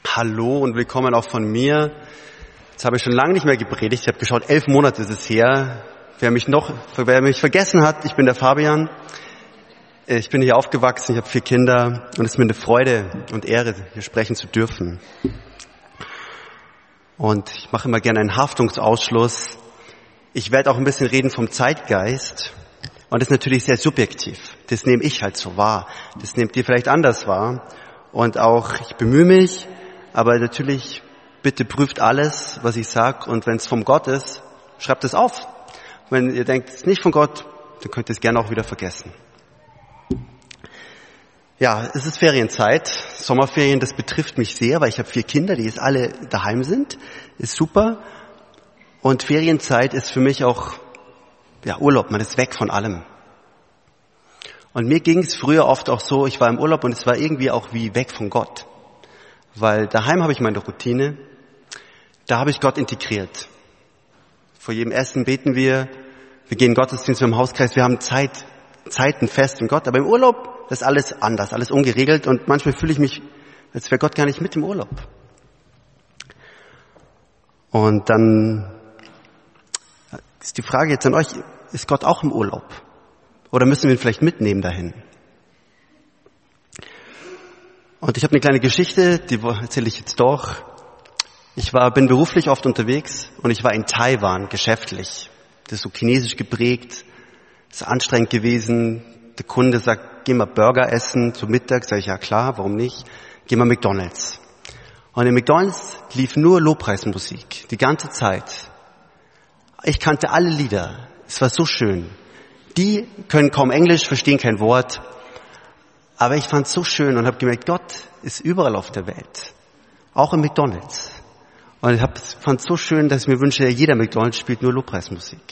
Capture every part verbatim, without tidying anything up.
Hallo und willkommen auch von mir. Jetzt habe ich schon lange nicht mehr gepredigt. Ich habe geschaut, elf Monate ist es her. Wer mich noch, wer mich vergessen hat, ich bin der Fabian. Ich bin hier aufgewachsen, ich habe vier Kinder und es ist mir eine Freude und Ehre, hier sprechen zu dürfen. Und ich mache immer gerne einen Haftungsausschluss. Ich werde auch ein bisschen reden vom Zeitgeist. Und das ist natürlich sehr subjektiv. Das nehme ich halt so wahr. Das nehmt ihr vielleicht anders wahr. Und auch, ich bemühe mich, aber natürlich, bitte prüft alles, was ich sage. Und wenn es vom Gott ist, schreibt es auf. Wenn ihr denkt, es ist nicht von Gott, dann könnt ihr es gerne auch wieder vergessen. Ja, es ist Ferienzeit, Sommerferien, das betrifft mich sehr, weil ich habe vier Kinder, die jetzt alle daheim sind. Ist super. Und Ferienzeit ist für mich auch ja, Urlaub, man ist weg von allem. Und mir ging es früher oft auch so, ich war im Urlaub und es war irgendwie auch wie weg von Gott. Weil daheim habe ich meine Routine, da habe ich Gott integriert. Vor jedem Essen beten wir, wir gehen in Gottesdienst, wir haben Hauskreis, wir haben Zeit, Zeiten fest in Gott. Aber im Urlaub ist alles anders, alles ungeregelt und manchmal fühle ich mich, als wäre Gott gar nicht mit im Urlaub. Und dann ist die Frage jetzt an euch, ist Gott auch im Urlaub? Oder müssen wir ihn vielleicht mitnehmen dahin? Und ich habe eine kleine Geschichte, die erzähle ich jetzt doch. Ich war, bin beruflich oft unterwegs und ich war in Taiwan geschäftlich. Das ist so chinesisch geprägt, ist anstrengend gewesen. Der Kunde sagt, geh mal Burger essen zum Mittag. Sag ich, ja klar, warum nicht? Geh mal McDonald's. Und in McDonald's lief nur Lobpreismusik, die ganze Zeit. Ich kannte alle Lieder. Es war so schön. Die können kaum Englisch, verstehen kein Wort. Aber ich fand es so schön und habe gemerkt, Gott ist überall auf der Welt. Auch im McDonald's. Und ich fand es so schön, dass ich mir wünsche, jeder McDonald's spielt nur Lobpreismusik.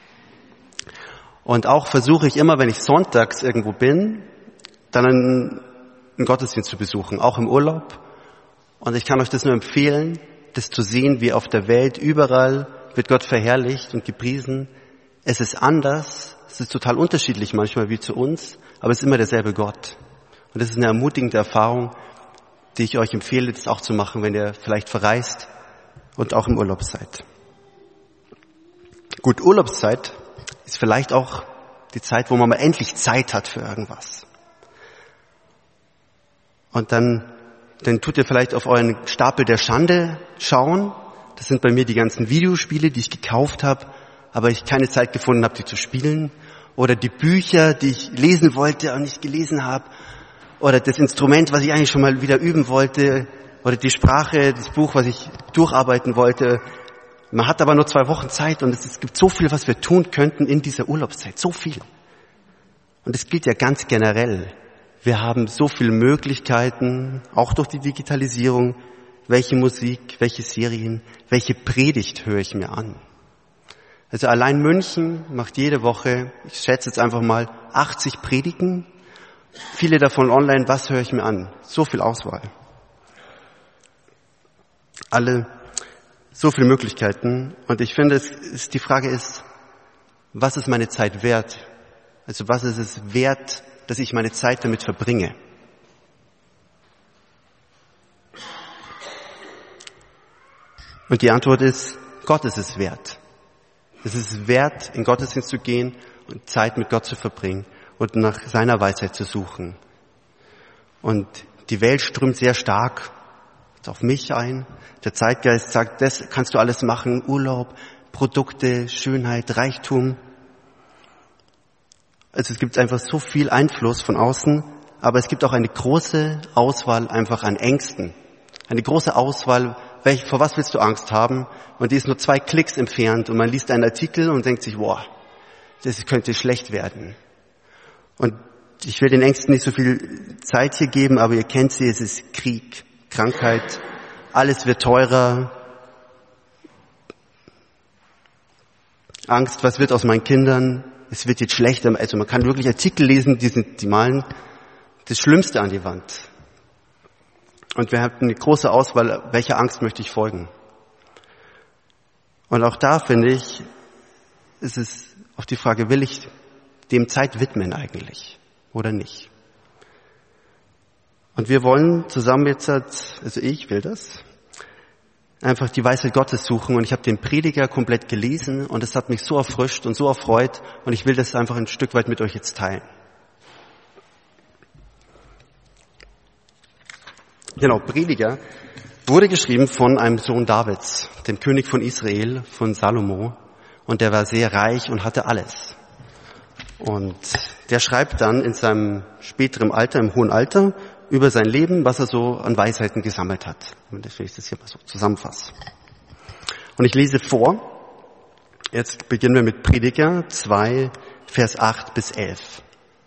Und auch versuche ich immer, wenn ich sonntags irgendwo bin, dann einen, einen Gottesdienst zu besuchen, auch im Urlaub. Und ich kann euch das nur empfehlen, das zu sehen, wie auf der Welt überall wird Gott verherrlicht und gepriesen. Es ist anders, es ist total unterschiedlich manchmal wie zu uns, aber es ist immer derselbe Gott. Und das ist eine ermutigende Erfahrung, die ich euch empfehle, das auch zu machen, wenn ihr vielleicht verreist und auch im Urlaub seid. Gut, Urlaubszeit ist vielleicht auch die Zeit, wo man mal endlich Zeit hat für irgendwas. Und dann, dann tut ihr vielleicht auf euren Stapel der Schande schauen. Das sind bei mir die ganzen Videospiele, die ich gekauft habe, aber ich keine Zeit gefunden habe, die zu spielen. Oder die Bücher, die ich lesen wollte und nicht gelesen habe. Oder das Instrument, was ich eigentlich schon mal wieder üben wollte. Oder die Sprache, das Buch, was ich durcharbeiten wollte. Man hat aber nur zwei Wochen Zeit und es gibt so viel, was wir tun könnten in dieser Urlaubszeit. So viel. Und es gilt ja ganz generell. Wir haben so viele Möglichkeiten, auch durch die Digitalisierung. Welche Musik, welche Serien, welche Predigt höre ich mir an? Also allein München macht jede Woche, ich schätze jetzt einfach mal, achtzig Predigen. Viele davon online, was höre ich mir an? So viel Auswahl. Alle, so viele Möglichkeiten. Und ich finde, es ist, die Frage ist, was ist meine Zeit wert? Also was ist es wert, dass ich meine Zeit damit verbringe? Und die Antwort ist, Gott ist es wert. Es ist wert, in Gottesdienst zu gehen und Zeit mit Gott zu verbringen und nach seiner Weisheit zu suchen. Und die Welt strömt sehr stark auf mich ein. Der Zeitgeist sagt, das kannst du alles machen, Urlaub, Produkte, Schönheit, Reichtum. Also es gibt einfach so viel Einfluss von außen, aber es gibt auch eine große Auswahl einfach an Ängsten. Eine große Auswahl, welch, vor was willst du Angst haben? Und die ist nur zwei Klicks entfernt und man liest einen Artikel und denkt sich, boah, das könnte schlecht werden. Und ich will den Ängsten nicht so viel Zeit hier geben, aber ihr kennt sie, es ist Krieg, Krankheit, alles wird teurer. Angst, was wird aus meinen Kindern? Es wird jetzt schlechter. Also man kann wirklich Artikel lesen, die, sind, die malen das Schlimmste an die Wand. Und wir haben eine große Auswahl, welcher Angst möchte ich folgen. Und auch da finde ich, ist es auf die Frage, will ich dem Zeit widmen eigentlich oder nicht? Und wir wollen zusammen jetzt, also ich will das, einfach die Weisheit Gottes suchen. Und ich habe den Prediger komplett gelesen und es hat mich so erfrischt und so erfreut. Und ich will das einfach ein Stück weit mit euch jetzt teilen. Genau, Prediger wurde geschrieben von einem Sohn Davids, dem König von Israel, von Salomo. Und der war sehr reich und hatte alles. Und der schreibt dann in seinem späteren Alter, im hohen Alter, über sein Leben, was er so an Weisheiten gesammelt hat. Und das will ich das hier mal so zusammenfassen. Und ich lese vor. Jetzt beginnen wir mit Prediger zwei, Vers acht bis elf.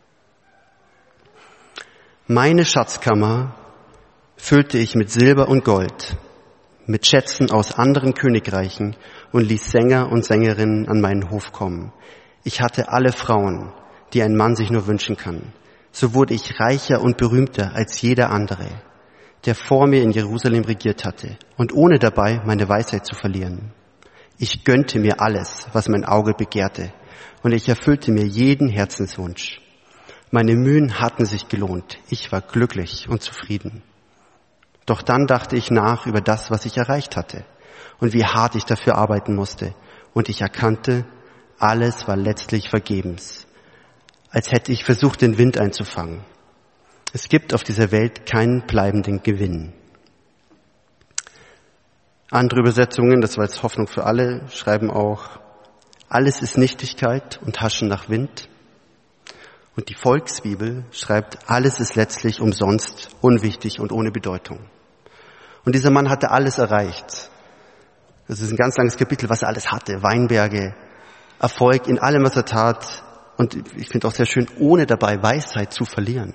Meine Schatzkammer füllte ich mit Silber und Gold, mit Schätzen aus anderen Königreichen und ließ Sänger und Sängerinnen an meinen Hof kommen. Ich hatte alle Frauen, die ein Mann sich nur wünschen kann. So wurde ich reicher und berühmter als jeder andere, der vor mir in Jerusalem regiert hatte, und ohne dabei meine Weisheit zu verlieren. Ich gönnte mir alles, was mein Auge begehrte, und ich erfüllte mir jeden Herzenswunsch. Meine Mühen hatten sich gelohnt, ich war glücklich und zufrieden. Doch dann dachte ich nach über das, was ich erreicht hatte, und wie hart ich dafür arbeiten musste, und ich erkannte, alles war letztlich vergebens, als hätte ich versucht, den Wind einzufangen. Es gibt auf dieser Welt keinen bleibenden Gewinn. Andere Übersetzungen, das war jetzt Hoffnung für alle, schreiben auch, alles ist Nichtigkeit und Haschen nach Wind. Und die Volksbibel schreibt, alles ist letztlich umsonst, unwichtig und ohne Bedeutung. Und dieser Mann hatte alles erreicht. Das ist ein ganz langes Kapitel, was er alles hatte. Weinberge, Erfolg in allem, was er tat. Und ich finde auch sehr schön, ohne dabei Weisheit zu verlieren.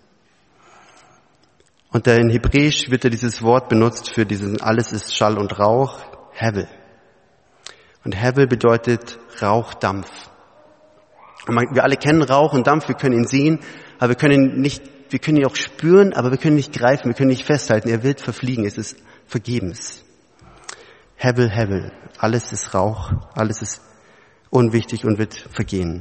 Und in Hebräisch wird ja dieses Wort benutzt für diesen alles ist Schall und Rauch, Hevel. Und Hevel bedeutet Rauchdampf. Und wir alle kennen Rauch und Dampf, wir können ihn sehen, aber wir können ihn nicht, wir können ihn auch spüren, aber wir können ihn nicht greifen, wir können ihn nicht festhalten. Er wird verfliegen, es ist vergebens. Hevel, Hevel, alles ist Rauch, alles ist unwichtig und wird vergehen.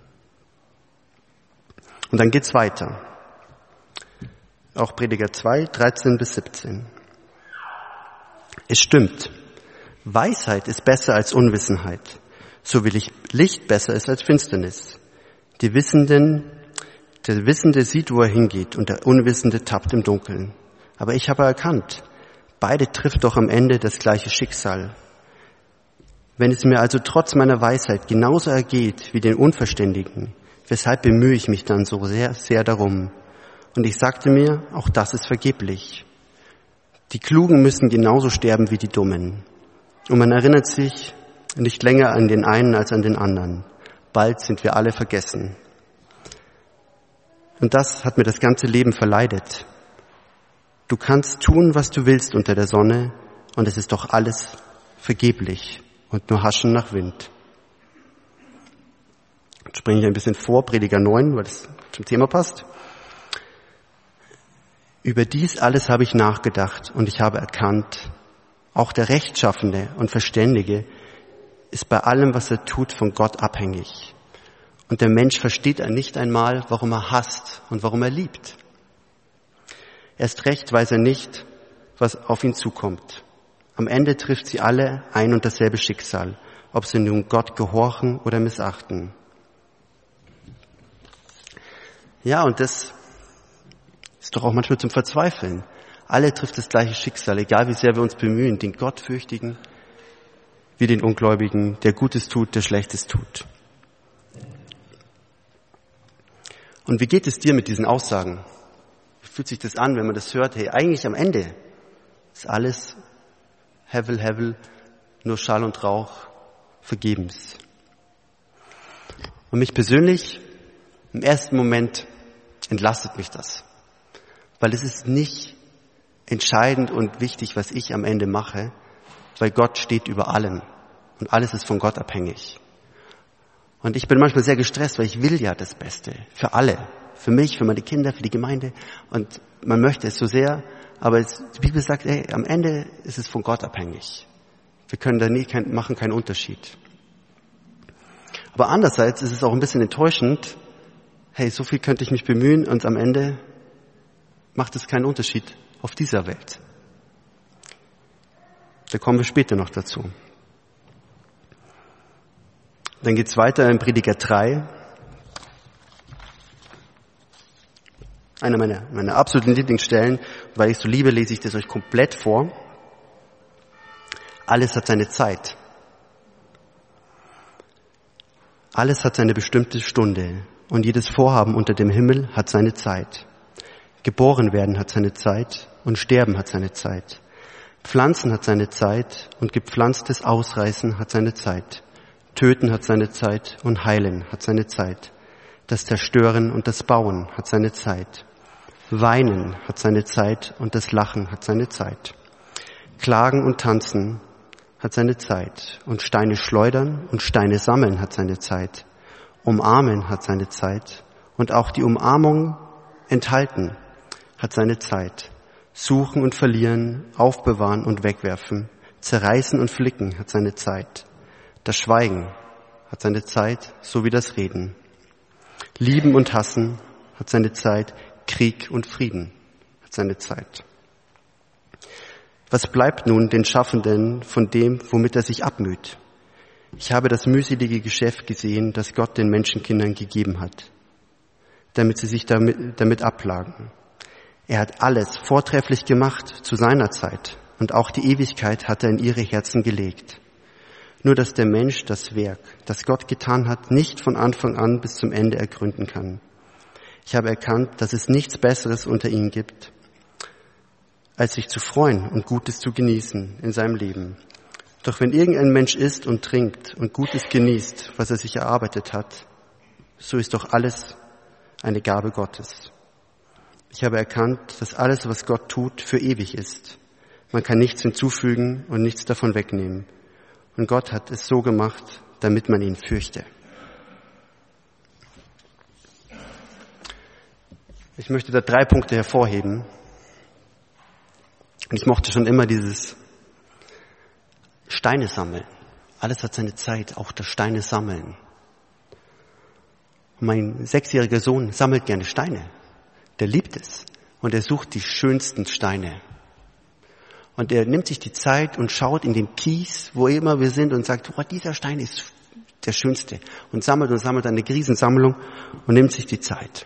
Und dann geht's weiter. Auch Prediger zwei, dreizehn bis siebzehn. Es stimmt, Weisheit ist besser als Unwissenheit, so wie Licht besser ist als Finsternis. Die Wissenden, der Wissende sieht, wo er hingeht, und der Unwissende tappt im Dunkeln. Aber ich habe erkannt, beide trifft doch am Ende das gleiche Schicksal. Wenn es mir also trotz meiner Weisheit genauso ergeht wie den Unverständigen, weshalb bemühe ich mich dann so sehr, sehr darum? Und ich sagte mir, auch das ist vergeblich. Die Klugen müssen genauso sterben wie die Dummen. Und man erinnert sich nicht länger an den einen als an den anderen. Bald sind wir alle vergessen. Und das hat mir das ganze Leben verleidet. Du kannst tun, was du willst unter der Sonne, und es ist doch alles vergeblich und nur Haschen nach Wind. Jetzt springe ich ein bisschen vor, Prediger neun, weil das zum Thema passt. Über dies alles habe ich nachgedacht und ich habe erkannt, auch der Rechtschaffene und Verständige ist bei allem, was er tut, von Gott abhängig. Und der Mensch versteht nicht einmal, warum er hasst und warum er liebt. Erst recht weiß er nicht, was auf ihn zukommt. Am Ende trifft sie alle ein und dasselbe Schicksal, ob sie nun Gott gehorchen oder missachten. Ja, und das ist doch auch manchmal zum Verzweifeln. Alle trifft das gleiche Schicksal, egal wie sehr wir uns bemühen, den Gottfürchtigen wie den Ungläubigen, der Gutes tut, der Schlechtes tut. Und wie geht es dir mit diesen Aussagen? Wie fühlt sich das an, wenn man das hört? Hey, eigentlich am Ende ist alles Hevel, Hevel, nur Schall und Rauch, vergebens. Und mich persönlich, im ersten Moment entlastet mich das. Weil es ist nicht entscheidend und wichtig, was ich am Ende mache, weil Gott steht über allem und alles ist von Gott abhängig. Und ich bin manchmal sehr gestresst, weil ich will ja das Beste für alle, für mich, für meine Kinder, für die Gemeinde, und man möchte es so sehr, aber es, die Bibel sagt, ey, am Ende ist es von Gott abhängig. Wir können da nie kein, machen keinen Unterschied. Aber andererseits ist es auch ein bisschen enttäuschend, hey, so viel könnte ich mich bemühen und am Ende macht es keinen Unterschied auf dieser Welt. Da kommen wir später noch dazu. Dann geht's weiter in Prediger drei. Eine meiner, meiner absoluten Lieblingsstellen, weil ich so liebe, lese ich das euch komplett vor. Alles hat seine Zeit. Alles hat seine bestimmte Stunde und jedes Vorhaben unter dem Himmel hat seine Zeit. Geboren werden hat seine Zeit und sterben hat seine Zeit. Pflanzen hat seine Zeit und gepflanztes Ausreißen hat seine Zeit. Töten hat seine Zeit und heilen hat seine Zeit. Das Zerstören und das Bauen hat seine Zeit. Weinen hat seine Zeit und das Lachen hat seine Zeit. Klagen und tanzen hat seine Zeit und Steine schleudern und Steine sammeln hat seine Zeit. Umarmen hat seine Zeit und auch die Umarmung enthalten hat seine Zeit. Suchen und verlieren, aufbewahren und wegwerfen, zerreißen und flicken hat seine Zeit. Das Schweigen hat seine Zeit, so wie das Reden. Lieben und hassen hat seine Zeit, Krieg und Frieden hat seine Zeit. Was bleibt nun den Schaffenden von dem, womit er sich abmüht? Ich habe das mühselige Geschäft gesehen, das Gott den Menschenkindern gegeben hat, damit sie sich damit, damit ablagen. Er hat alles vortrefflich gemacht zu seiner Zeit und auch die Ewigkeit hat er in ihre Herzen gelegt. Nur dass der Mensch das Werk, das Gott getan hat, nicht von Anfang an bis zum Ende ergründen kann. Ich habe erkannt, dass es nichts Besseres unter ihnen gibt, als sich zu freuen und Gutes zu genießen in seinem Leben. Doch wenn irgendein Mensch isst und trinkt und Gutes genießt, was er sich erarbeitet hat, so ist doch alles eine Gabe Gottes. Ich habe erkannt, dass alles, was Gott tut, für ewig ist. Man kann nichts hinzufügen und nichts davon wegnehmen. Und Gott hat es so gemacht, damit man ihn fürchte. Ich möchte da drei Punkte hervorheben. Und ich mochte schon immer dieses Steine sammeln. Alles hat seine Zeit, auch das Steine sammeln. Und mein sechsjähriger Sohn sammelt gerne Steine. Der liebt es. Und er sucht die schönsten Steine. Und er nimmt sich die Zeit und schaut in den Kies, wo immer wir sind, und sagt, oh, dieser Stein ist der schönste. Und sammelt und sammelt eine Riesensammlung und nimmt sich die Zeit.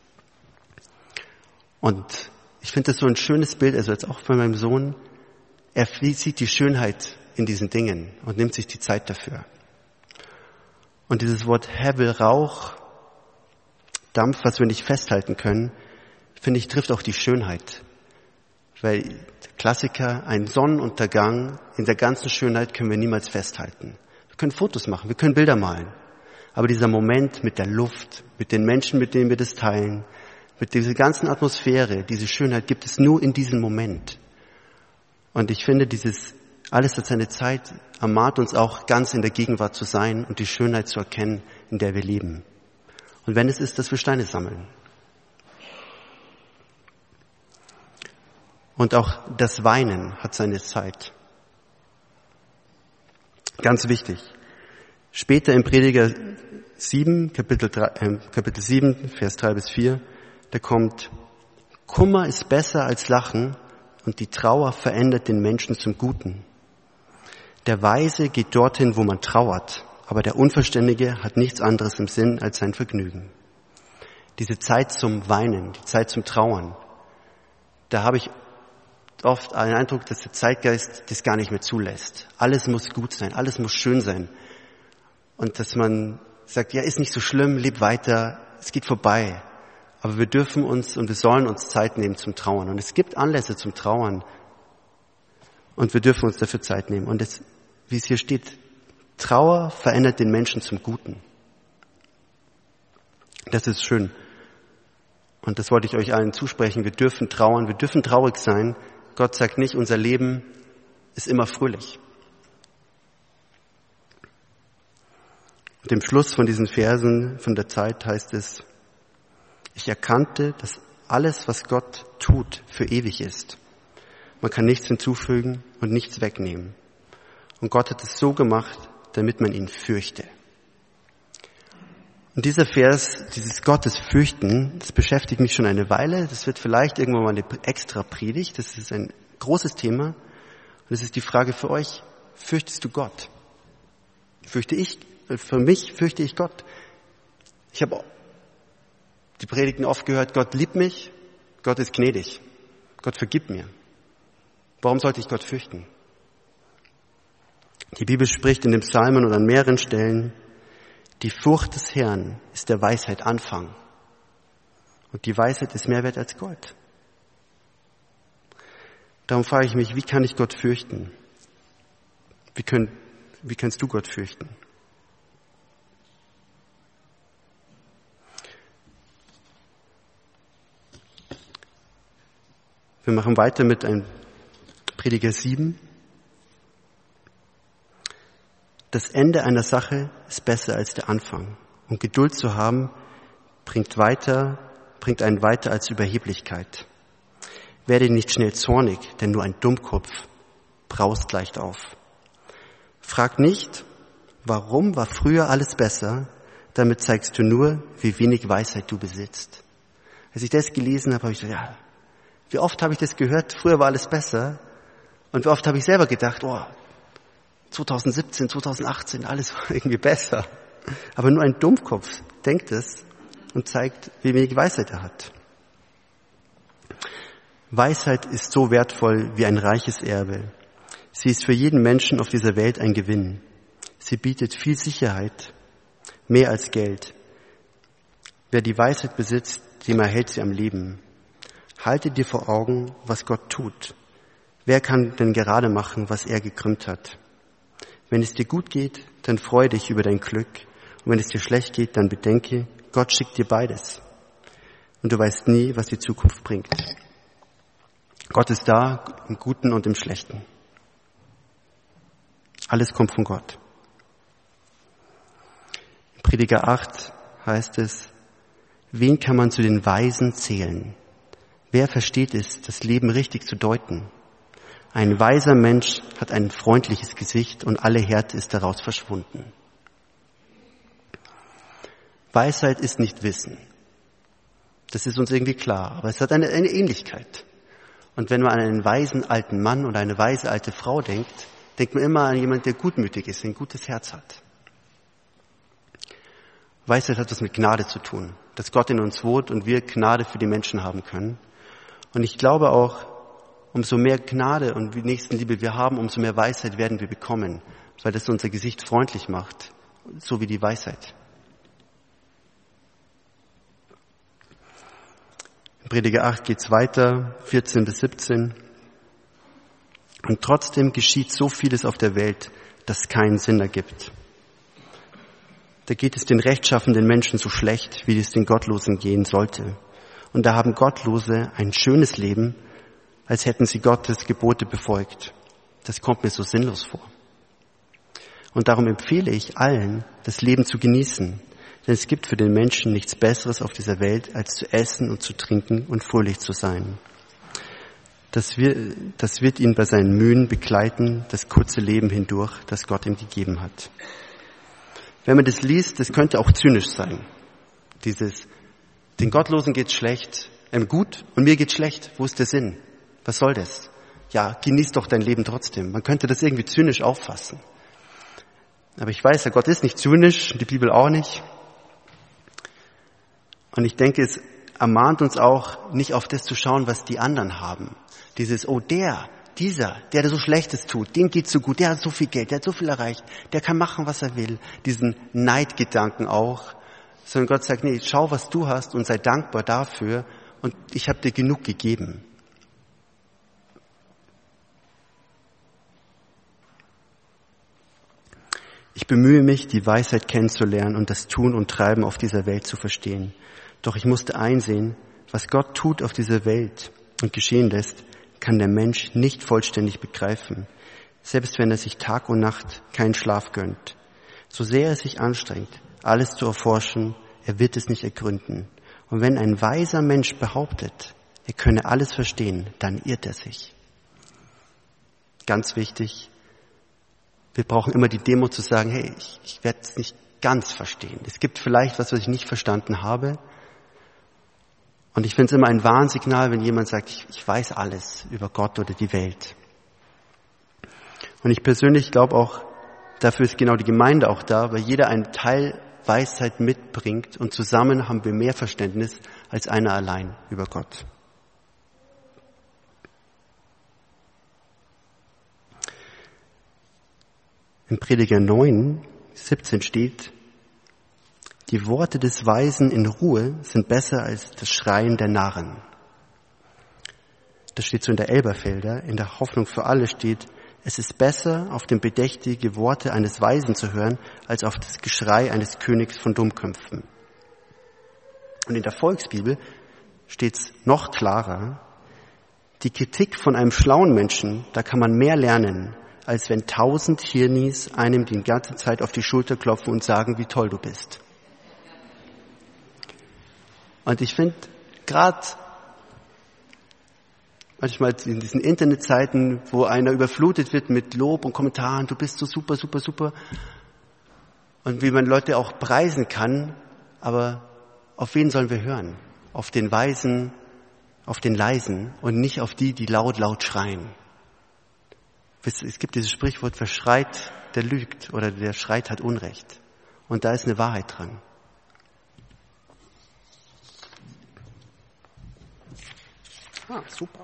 Und ich finde das so ein schönes Bild, also jetzt auch von meinem Sohn. Er sieht die Schönheit in diesen Dingen und nimmt sich die Zeit dafür. Und dieses Wort Hebel, Rauch, Dampf, was wir nicht festhalten können, finde ich, trifft auch die Schönheit. Weil der Klassiker, ein Sonnenuntergang in der ganzen Schönheit können wir niemals festhalten. Wir können Fotos machen, wir können Bilder malen. Aber dieser Moment mit der Luft, mit den Menschen, mit denen wir das teilen, mit dieser ganzen Atmosphäre, diese Schönheit gibt es nur in diesem Moment. Und ich finde, dieses alles hat seine Zeit, ermahnt uns auch ganz in der Gegenwart zu sein und die Schönheit zu erkennen, in der wir leben. Und wenn es ist, dass wir Steine sammeln. Und auch das Weinen hat seine Zeit. Ganz wichtig. Später im Prediger sieben, Kapitel, drei, äh, Kapitel sieben, Vers drei bis vier, da kommt, Kummer ist besser als Lachen und die Trauer verändert den Menschen zum Guten. Der Weise geht dorthin, wo man trauert, aber der Unverständige hat nichts anderes im Sinn als sein Vergnügen. Diese Zeit zum Weinen, die Zeit zum Trauern, da habe ich oft einen Eindruck, dass der Zeitgeist das gar nicht mehr zulässt. Alles muss gut sein, alles muss schön sein. Und dass man sagt, ja, ist nicht so schlimm, leb weiter, es geht vorbei. Aber wir dürfen uns und wir sollen uns Zeit nehmen zum Trauern. Und es gibt Anlässe zum Trauern. Und wir dürfen uns dafür Zeit nehmen. Und es, wie es hier steht, Trauer verändert den Menschen zum Guten. Das ist schön. Und das wollte ich euch allen zusprechen. Wir dürfen trauern, wir dürfen traurig sein. Gott sagt nicht, unser Leben ist immer fröhlich. Und im Schluss von diesen Versen von der Zeit heißt es, ich erkannte, dass alles, was Gott tut, für ewig ist. Man kann nichts hinzufügen und nichts wegnehmen. Und Gott hat es so gemacht, damit man ihn fürchte. Und dieser Vers, dieses Gottesfürchten, das beschäftigt mich schon eine Weile. Das wird vielleicht irgendwann mal eine extra Predigt. Das ist ein großes Thema. Und es ist die Frage für euch, fürchtest du Gott? Fürchte ich, für mich fürchte ich Gott. Ich habe die Predigten oft gehört, Gott liebt mich, Gott ist gnädig, Gott vergibt mir. Warum sollte ich Gott fürchten? Die Bibel spricht in den Psalmen und an mehreren Stellen, die Furcht des Herrn ist der Weisheit Anfang. Und die Weisheit ist mehr wert als Gold. Darum frage ich mich, wie kann ich Gott fürchten? Wie, können, wie kannst du Gott fürchten? Wir machen weiter mit einem Prediger sieben. Das Ende einer Sache ist besser als der Anfang. Und Geduld zu haben, bringt weiter, bringt einen weiter als Überheblichkeit. Werde nicht schnell zornig, denn nur ein Dummkopf braust leicht auf. Frag nicht, warum war früher alles besser, damit zeigst du nur, wie wenig Weisheit du besitzt. Als ich das gelesen habe, habe ich gesagt, ja, wie oft habe ich das gehört, früher war alles besser. Und wie oft habe ich selber gedacht, oh, zwanzig siebzehn, zwanzig achtzehn, alles war irgendwie besser. Aber nur ein Dummkopf denkt es und zeigt, wie wenig Weisheit er hat. Weisheit ist so wertvoll wie ein reiches Erbe. Sie ist für jeden Menschen auf dieser Welt ein Gewinn. Sie bietet viel Sicherheit, mehr als Geld. Wer die Weisheit besitzt, dem erhält sie am Leben. Halte dir vor Augen, was Gott tut. Wer kann denn gerade machen, was er gekrümmt hat? Wenn es dir gut geht, dann freue dich über dein Glück. Und wenn es dir schlecht geht, dann bedenke, Gott schickt dir beides. Und du weißt nie, was die Zukunft bringt. Gott ist da, im Guten und im Schlechten. Alles kommt von Gott. In Prediger acht heißt es, wen kann man zu den Weisen zählen? Wer versteht es, das Leben richtig zu deuten? Ein weiser Mensch hat ein freundliches Gesicht und alle Härte ist daraus verschwunden. Weisheit ist nicht Wissen. Das ist uns irgendwie klar, aber es hat eine, eine Ähnlichkeit. Und wenn man an einen weisen alten Mann oder eine weise alte Frau denkt, denkt man immer an jemanden, der gutmütig ist, ein gutes Herz hat. Weisheit hat was mit Gnade zu tun, dass Gott in uns wohnt und wir Gnade für die Menschen haben können. Und ich glaube auch, umso mehr Gnade und Nächstenliebe wir haben, umso mehr Weisheit werden wir bekommen, weil das unser Gesicht freundlich macht, so wie die Weisheit. In Prediger acht geht's weiter, vierzehn bis siebzehn. Und trotzdem geschieht so vieles auf der Welt, das keinen Sinn ergibt. Da geht es den rechtschaffenden Menschen so schlecht, wie es den Gottlosen gehen sollte. Und da haben Gottlose ein schönes Leben, als hätten sie Gottes Gebote befolgt. Das kommt mir so sinnlos vor. Und darum empfehle ich allen, das Leben zu genießen. Denn es gibt für den Menschen nichts Besseres auf dieser Welt, als zu essen und zu trinken und fröhlich zu sein. Das wird, das wird ihn bei seinen Mühen begleiten, das kurze Leben hindurch, das Gott ihm gegeben hat. Wenn man das liest, das könnte auch zynisch sein. Dieses, den Gottlosen geht's schlecht, ähm, gut und mir geht's schlecht. Wo ist der Sinn? Was soll das? Ja, genieß doch dein Leben trotzdem. Man könnte das irgendwie zynisch auffassen. Aber ich weiß ja, Gott ist nicht zynisch, die Bibel auch nicht. Und ich denke, es ermahnt uns auch, nicht auf das zu schauen, was die anderen haben. Dieses, oh der, dieser, der, der so Schlechtes tut, dem geht's so gut, der hat so viel Geld, der hat so viel erreicht, der kann machen, was er will. Diesen Neidgedanken auch. Sondern Gott sagt, nee, schau, was du hast und sei dankbar dafür und ich habe dir genug gegeben. Ich bemühe mich, die Weisheit kennenzulernen und das Tun und Treiben auf dieser Welt zu verstehen. Doch ich musste einsehen, was Gott tut auf dieser Welt und geschehen lässt, kann der Mensch nicht vollständig begreifen, selbst wenn er sich Tag und Nacht keinen Schlaf gönnt. So sehr er sich anstrengt, alles zu erforschen, er wird es nicht ergründen. Und wenn ein weiser Mensch behauptet, er könne alles verstehen, dann irrt er sich. Ganz wichtig, wir brauchen immer die Demo zu sagen, hey, ich, ich werde es nicht ganz verstehen. Es gibt vielleicht was, was ich nicht verstanden habe. Und ich finde es immer ein Warnsignal, wenn jemand sagt, ich, ich weiß alles über Gott oder die Welt. Und ich persönlich glaube auch, dafür ist genau die Gemeinde auch da, weil jeder einen Teil Weisheit mitbringt und zusammen haben wir mehr Verständnis als einer allein über Gott. In Prediger neun, siebzehn steht, die Worte des Weisen in Ruhe sind besser als das Schreien der Narren. Das steht so in der Elberfelder. In der Hoffnung für alle steht, es ist besser, auf den bedächtige Worte eines Weisen zu hören, als auf das Geschrei eines Königs von Dummköpfen. Und in der Volksbibel steht es noch klarer, die Kritik von einem schlauen Menschen, da kann man mehr lernen, als wenn tausend Hirnis einem die ganze Zeit auf die Schulter klopfen und sagen, wie toll du bist. Und ich finde, gerade manchmal in diesen Internetzeiten, wo einer überflutet wird mit Lob und Kommentaren, du bist so super, super, super, und wie man Leute auch preisen kann, aber auf wen sollen wir hören? Auf den Weisen, auf den Leisen und nicht auf die, die laut, laut schreien. Es gibt dieses Sprichwort, wer schreit, der lügt, oder der schreit, hat Unrecht. Und da ist eine Wahrheit dran. Ah, super.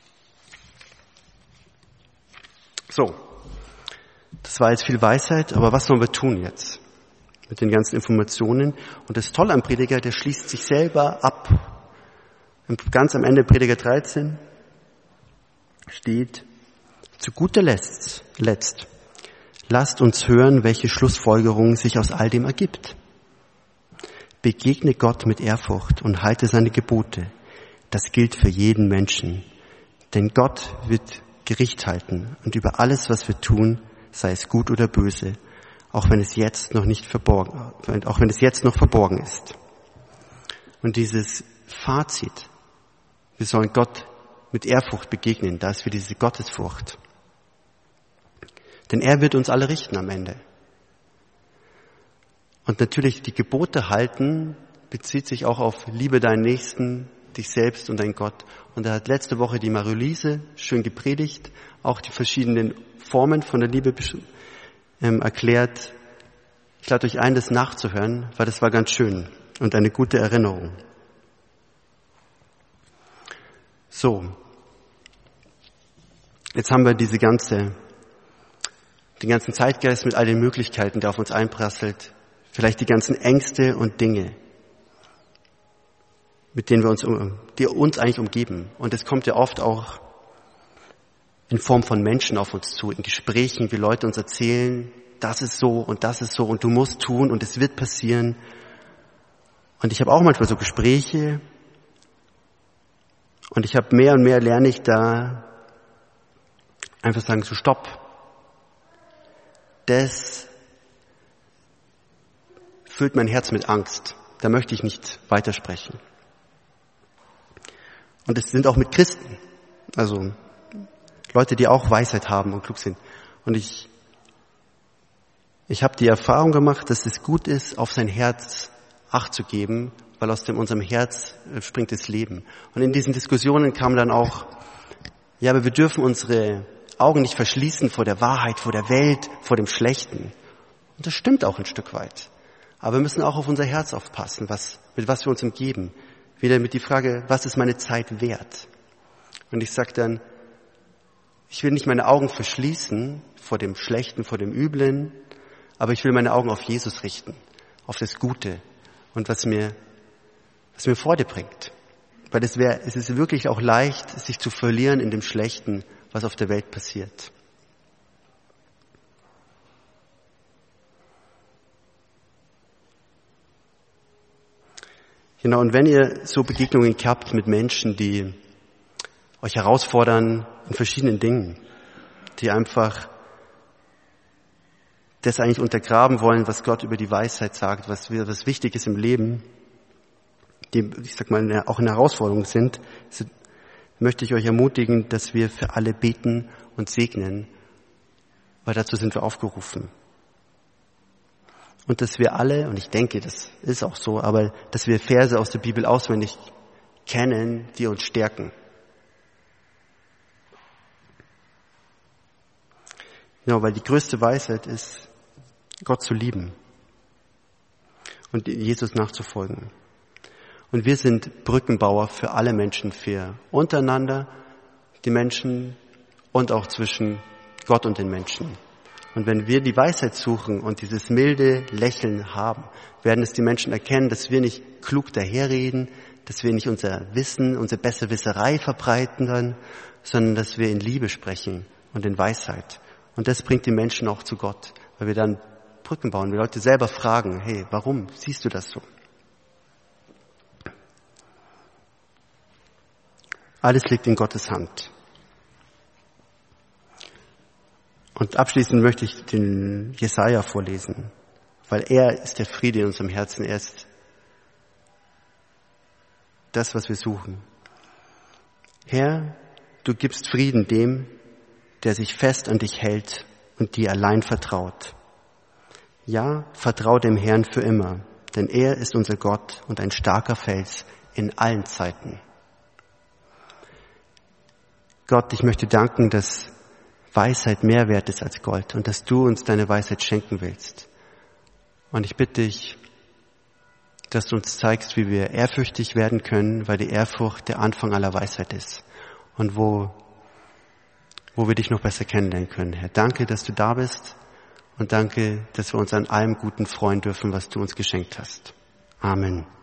So, das war jetzt viel Weisheit, aber was sollen wir tun jetzt mit den ganzen Informationen? Und das Tolle am Prediger, der schließt sich selber ab. Ganz am Ende Prediger dreizehn steht, zu guter Letzt, letzt, lasst uns hören, welche Schlussfolgerung sich aus all dem ergibt. Begegne Gott mit Ehrfurcht und halte seine Gebote. Das gilt für jeden Menschen. Denn Gott wird Gericht halten und über alles, was wir tun, sei es gut oder böse, auch wenn es jetzt noch nicht verborgen, auch wenn es jetzt noch verborgen ist. Und dieses Fazit, wir sollen Gott mit Ehrfurcht begegnen, da ist wieder diese Gottesfurcht. Denn er wird uns alle richten am Ende. Und natürlich die Gebote halten bezieht sich auch auf Liebe deinen Nächsten, dich selbst und dein Gott. Und da hat letzte Woche die Marie-Lise schön gepredigt, auch die verschiedenen Formen von der Liebe ähm, erklärt. Ich lade euch ein, das nachzuhören, weil das war ganz schön und eine gute Erinnerung. So, jetzt haben wir diese ganze, den ganzen Zeitgeist mit all den Möglichkeiten, der auf uns einprasselt, vielleicht die ganzen Ängste und Dinge, mit denen wir uns, die uns eigentlich umgeben. Und es kommt ja oft auch in Form von Menschen auf uns zu, in Gesprächen, wie Leute uns erzählen, das ist so und das ist so und du musst tun und es wird passieren. Und ich habe auch manchmal so Gespräche und ich habe mehr und mehr lerne ich da einfach sagen, so stopp. Das füllt mein Herz mit Angst. Da möchte ich nicht weitersprechen. Und es sind auch mit Christen, also Leute, die auch Weisheit haben und klug sind. Und ich, ich habe die Erfahrung gemacht, dass es gut ist, auf sein Herz Acht zu geben, weil aus dem, unserem Herz springt das Leben. Und in diesen Diskussionen kam dann auch, ja, aber wir dürfen unsere Augen nicht verschließen vor der Wahrheit, vor der Welt, vor dem Schlechten. Und das stimmt auch ein Stück weit. Aber wir müssen auch auf unser Herz aufpassen, was, mit was wir uns umgeben. Wieder mit die Frage, was ist meine Zeit wert? Und ich sage dann, ich will nicht meine Augen verschließen vor dem Schlechten, vor dem Üblen, aber ich will meine Augen auf Jesus richten, auf das Gute und was mir, was mir Freude bringt. Weil es wäre, es ist wirklich auch leicht, sich zu verlieren in dem Schlechten, was auf der Welt passiert. Genau, und wenn ihr so Begegnungen habt mit Menschen, die euch herausfordern in verschiedenen Dingen, die einfach das eigentlich untergraben wollen, was Gott über die Weisheit sagt, was, was wichtig ist im Leben, die, ich sag mal, auch eine Herausforderung sind, möchte ich euch ermutigen, dass wir für alle beten und segnen, weil dazu sind wir aufgerufen. Und dass wir alle, und ich denke, das ist auch so, aber dass wir Verse aus der Bibel auswendig kennen, die uns stärken. Ja, weil die größte Weisheit ist, Gott zu lieben und Jesus nachzufolgen. Und wir sind Brückenbauer für alle Menschen, für untereinander, die Menschen und auch zwischen Gott und den Menschen. Und wenn wir die Weisheit suchen und dieses milde Lächeln haben, werden es die Menschen erkennen, dass wir nicht klug daherreden, dass wir nicht unser Wissen, unsere Besserwisserei verbreiten, sondern dass wir in Liebe sprechen und in Weisheit. Und das bringt die Menschen auch zu Gott, weil wir dann Brücken bauen, wir Leute selber fragen, hey, warum siehst du das so? Alles liegt in Gottes Hand. Und abschließend möchte ich den Jesaja vorlesen, weil er ist der Friede in unserem Herzen, er ist das, was wir suchen. Herr, du gibst Frieden dem, der sich fest an dich hält und dir allein vertraut. Ja, vertrau dem Herrn für immer, denn er ist unser Gott und ein starker Fels in allen Zeiten. Gott, ich möchte danken, dass Weisheit mehr wert ist als Gold und dass du uns deine Weisheit schenken willst. Und ich bitte dich, dass du uns zeigst, wie wir ehrfürchtig werden können, weil die Ehrfurcht der Anfang aller Weisheit ist und wo, wo wir dich noch besser kennenlernen können. Herr, danke, dass du da bist und danke, dass wir uns an allem Guten freuen dürfen, was du uns geschenkt hast. Amen.